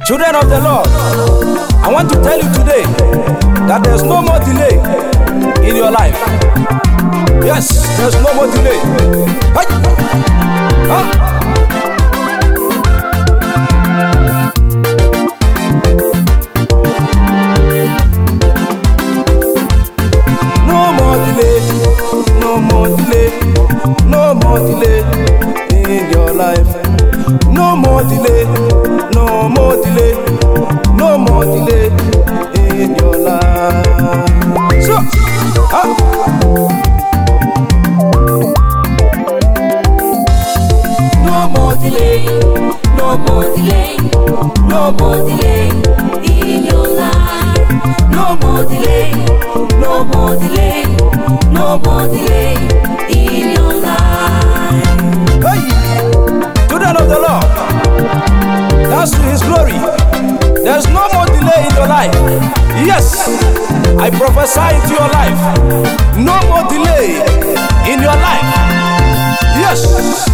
Children of the Lord, I want to tell you today that there's no more delay in your life. Yes, there's no more delay. Hey. Huh? No more delay in your life. No more delay, no more delay, no more delay in your life. So, no more delay, no more delay, no more delay in your life. No more delay, no more delay, no more delay in your life. Hey, children of the Lord, that's to His glory. There's no more delay in your life. Yes, I prophesy into your life. No more delay in your life. Yes.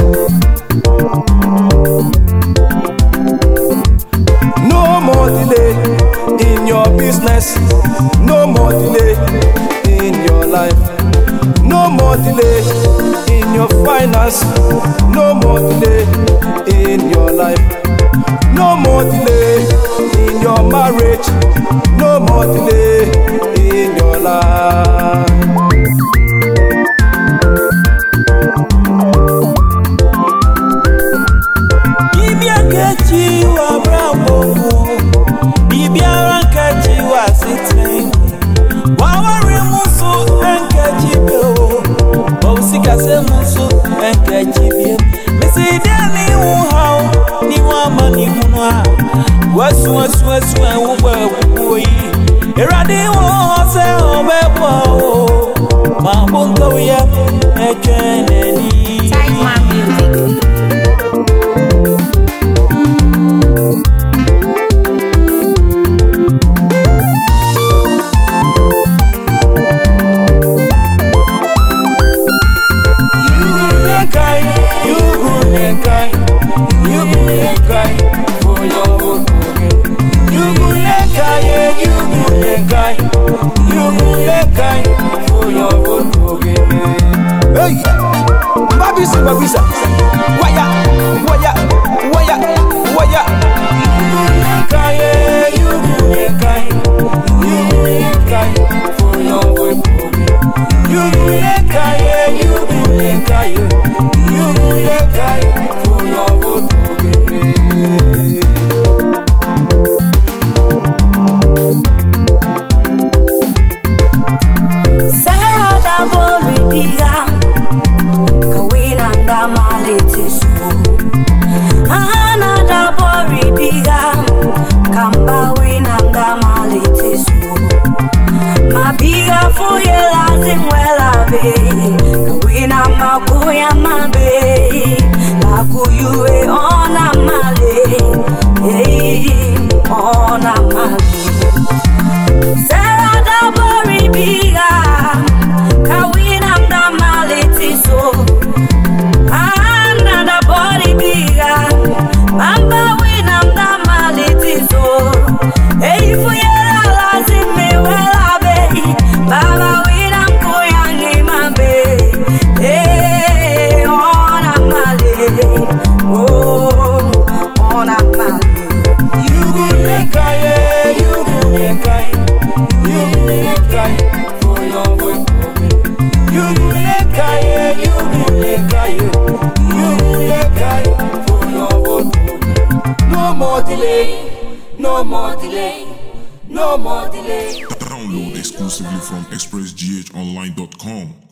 No more delay in your business. No more delay in your life. No more delay in your finance. No more delay in your life. No more delay in your marriage. No more delay in your life. Hey, Babisa, waya, for your work. No more delay, no more delay. Download exclusively from expressghonline.com.